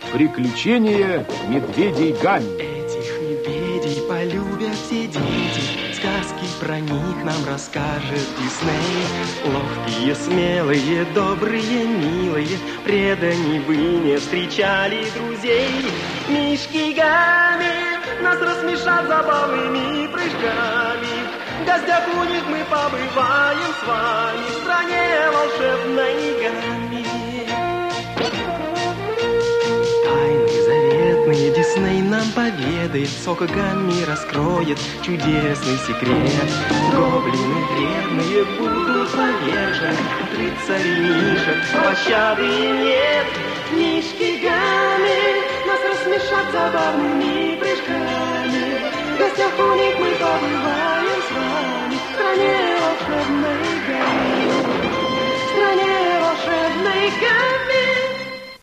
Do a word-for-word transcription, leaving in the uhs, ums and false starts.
Приключения медведей Гамми. Этих медведей полюбят все дети. Сказки про них нам расскажет Дисней. Ловкие, смелые, добрые, милые, преданные вы не встречали друзей. Мишки Гамми нас рассмешат забавными прыжками. В гостях у них мы побываем с вами в стране волшебной Гамми. Тайны заветные Дисней нам поведает, Сока Гамми раскроет чудесный секрет. Гоблины вредные будут повержены, от рыцарей мишек пощады нет. Мишки Гамми нас рассмешат забавными прыжками. В гостях у них